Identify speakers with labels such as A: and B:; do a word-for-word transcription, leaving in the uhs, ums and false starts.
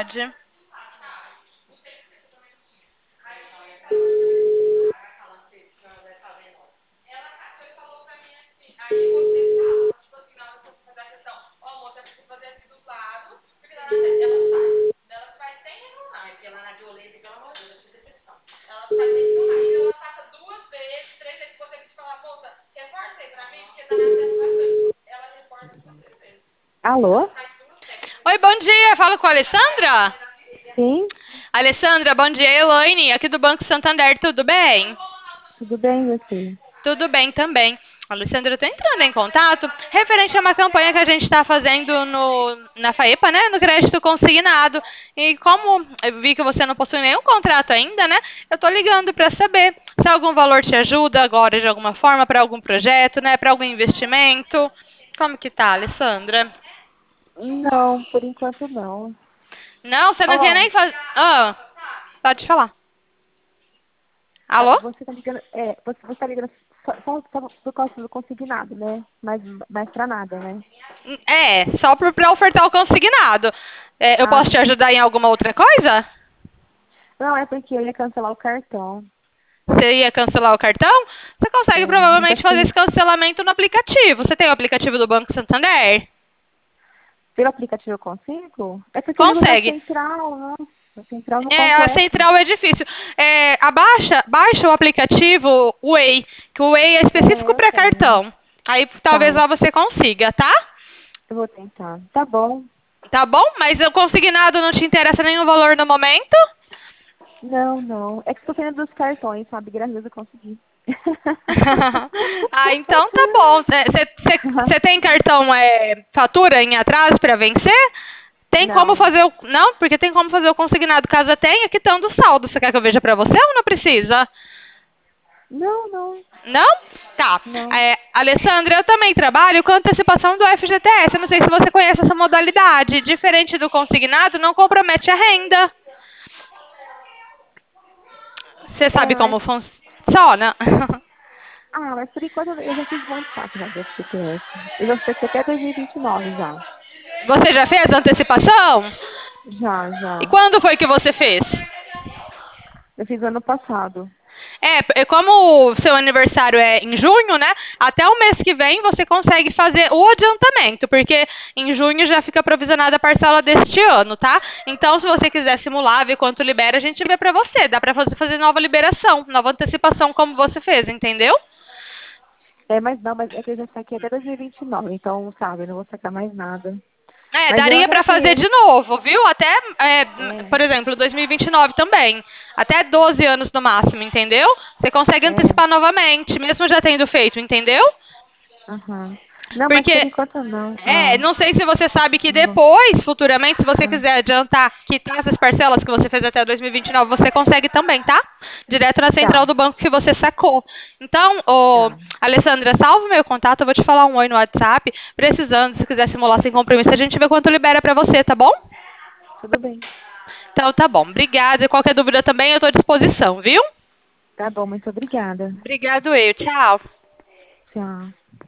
A: pode.
B: Alô?
A: Oi, bom dia. Falo com a Alessandra?
B: Sim,
A: Alessandra, bom dia. Elaine, aqui do Banco Santander, tudo bem?
B: tudo bem e você?
A: Tudo bem também. Alessandra, eu estou entrando em contato referente a uma campanha que a gente está fazendo no, na FAEPA, né? No crédito consignado. E como eu vi que você não possui nenhum contrato ainda, né? Eu estou ligando para saber se algum valor te ajuda agora de alguma forma para algum projeto, né? Para algum investimento. Como que tá, Alessandra?
B: Não, por enquanto não.
A: Não, você não quer
B: Ó,
A: nem fazer. Ah, pode falar.
B: ah,
A: Alô?
B: você tá ligando, é, você, você tá ligando só, só, só por causa do consignado, né? Mas, mas pra nada, né?
A: É, só para ofertar o consignado. É, eu
B: Ah,
A: posso te
B: sim.
A: ajudar em alguma outra coisa?
B: Não, é porque eu ia cancelar o cartão.
A: Você ia cancelar o cartão? Você consegue
B: É, mas
A: provavelmente
B: acho
A: fazer
B: que
A: esse cancelamento no aplicativo. Você tem o aplicativo do Banco Santander?
B: pelo aplicativo eu consigo? É porque eu ligo da
A: Consegue.
B: central, nossa, a central não
A: É, a
B: completa.
A: central é difícil. É, abaixa, baixa o aplicativo Way, que o Way é
B: É,
A: específico
B: eu
A: para
B: tenho.
A: cartão. Aí talvez
B: Tá,
A: lá você consiga, tá?
B: eu vou tentar. Tá bom.
A: Tá bom? Mas o consignado não te interessa nenhum valor no momento?
B: Não, não. É que estou tendo dos cartões, sabe? Graças a Deus eu consegui.
A: Ah, então tá bom. Você tem cartão é, fatura em atraso para vencer? Tem como
B: Não,
A: fazer o. Não, porque tem como fazer o consignado caso tenha, quitando o saldo. Você quer que eu veja pra você ou não precisa?
B: não, não,
A: Não? Tá.
B: não.
A: É, Alessandra, eu também trabalho com antecipação do F G T S. Eu não sei se você conhece essa modalidade. Diferente do consignado, não compromete a renda. Você
B: É,
A: sabe
B: mas.
A: como funciona?
B: Ah, mas por enquanto eu já fiz um monte de saco já do F G T S. Eu já fiz até dois mil e vinte e nove já.
A: Você já fez a antecipação?
B: Já,
A: E
B: já.
A: quando foi que você fez?
B: Eu fiz ano passado.
A: É, é como o seu aniversário é em junho, né? Até o mês que vem você consegue fazer o adiantamento, porque em junho já fica provisionada a parcela deste ano, tá? Então, se você quiser simular, ver quanto libera, a gente vê pra você. Dá pra fazer, fazer nova liberação, nova antecipação, como você fez, entendeu?
B: É, mas não, mas é que eu já saquei até dois mil e vinte e nove, então, sabe, eu não vou sacar mais nada.
A: É,
B: Mas eu
A: daria pra fazer de
B: agradeço.
A: novo, viu? Até, é,
B: É,
A: por exemplo, dois mil e vinte e nove também. Até doze anos no máximo, entendeu? Você consegue
B: é,
A: antecipar novamente, mesmo já tendo feito, entendeu?
B: aham. Não, mas por
A: Porque,
B: enquanto não.
A: é,
B: Ah,
A: não sei se você sabe que
B: não.
A: depois, futuramente, se você
B: Ah,
A: quiser adiantar, quitar essas parcelas que você fez até dois mil e vinte e nove, você consegue também, tá? Direto na central
B: tá,
A: do banco que você sacou. Então, ô,
B: tá.
A: Alessandra, salve meu contato, eu vou te falar um oi no WhatsApp. Precisando, se quiser simular sem compromisso, a gente vê quanto libera pra você, tá bom?
B: Tudo bem.
A: Então, tá bom. Obrigada. E qualquer dúvida também, eu tô à disposição, viu?
B: Tá bom, muito obrigada.
A: Obrigado, eu. Tchau.
B: Tchau.